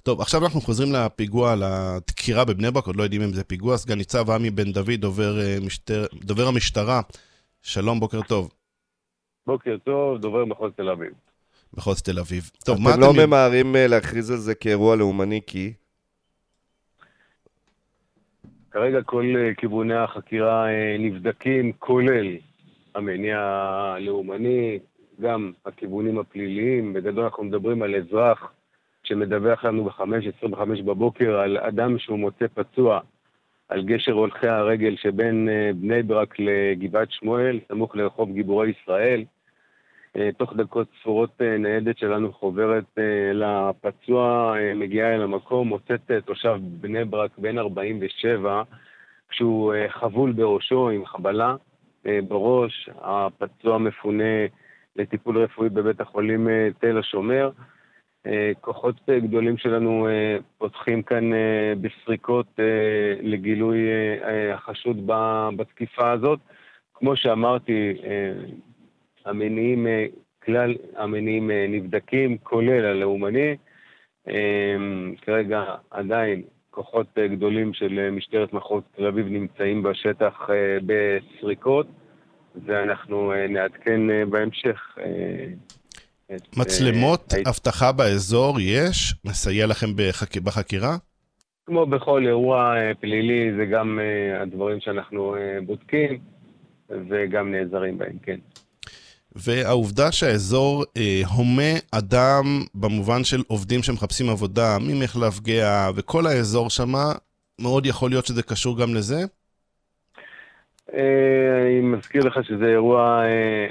טוב, עכשיו אנחנו חוזרים לפיגוע, לדקירה בבני ברק, עוד לא יודעים אם זה פיגוע. סגן ניצב עמי בן דוד, דובר המשטרה. שלום, בוקר טוב. בוקר טוב, דובר מחוז תל אביב. מחוז תל אביב. טוב, אתם לא ממהרים להכריז על זה כאירוע לאומני כי? כרגע כל כיווני החקירה נבדקים, כולל המניע הלאומני, גם הכיוונים הפליליים. בגדול אנחנו מדברים על אזרח שמדווח לנו ב-5:25 בבוקר על אדם שהוא מוצא פצוע על גשר הולכי הרגל שבין בני ברק לגבעת שמואל, סמוך לרחוב גיבורי ישראל. תוך דקות ספורות ניידת שלנו חוברת לפצוע, מגיעה אל המקום, מוצאת תושב בני ברק בן 47, כשהוא חבול בראשו עם חבלה בראש. הפצוע מפונה לטיפול רפואי בבית החולים תל השומר. כוחות גדולים שלנו פותחים כאן בסריקות לגילוי החשוד בתקיפה הזאת. כמו שאמרתי, כלל המניעים נבדקים, כולל הלאומני. כרגע עדיין כוחות גדולים של משטרת מחוז תל אביב נמצאים בשטח בסריקות, ואנחנו נעדכן בהמשך. מצלמות אבטחה באזור יש? מסייע לכם בחקירה? כמו בכל אירוע פלילי, זה גם הדברים שאנחנו בודקים וגם נעזרים בהם, כן. והעובדה שהאזור הומה אדם במובן של עובדים שמחפשים עבודה, ממחלף גאה וכל האזור שמה, מאוד יכול להיות שזה קשור גם לזה? אני מזכיר לך שזה אירוע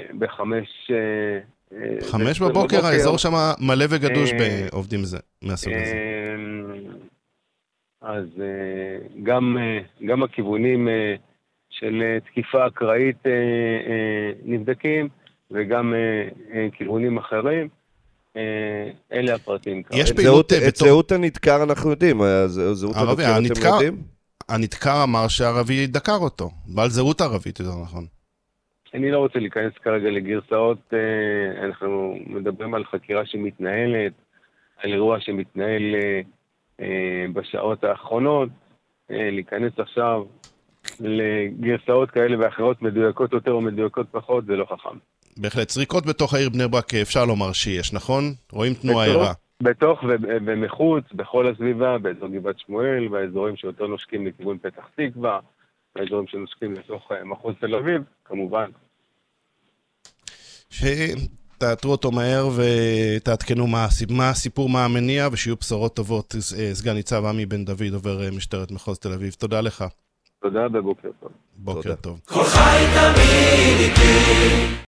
חמש בבוקר, האזור שם מלא וגדוש בעובדים מהסוג הזה. אז גם הכיוונים של תקיפה אקראית נבדקים, וגם כיוונים אחרים. אלה הפרטים. יש פעילות את זהות הנדקר אנחנו יודעים, זהות הדוקר אתם יודעים? הנדקר אמר שערבי דקר אותו, בעל זהות ערבית, יותר נכון. אני לא רוצה להיכנס כרגע לגרסאות, אנחנו מדברים על חקירה שמתנהלת, על אירוע שמתנהל בשעות האחרונות. להיכנס עכשיו לגרסאות כאלה ואחרות, מדויקות יותר או מדויקות פחות, זה לא חכם. בהחלט, סריקות בתוך העיר בני ברק אפשר לומר שיש, נכון? רואים תנועה עירה. בתוך ומחוץ, בכל הסביבה, באזור גבעת שמואל, באזורים שיותר נושקים לכיוון פתח תקווה, באזורים שנושקים לתוך מחוז תל אביב, כמובן. שתאתרו אותו מהר ותעדכנו מה הסיפור, מה המניע, ושיהיו בשורות טובות. סגן ניצב עמי בן דוד, עובר משטרת מחוז תל אביב. תודה לך. תודה ובוקר טוב. בוקר טוב. כל חי תמיד איתי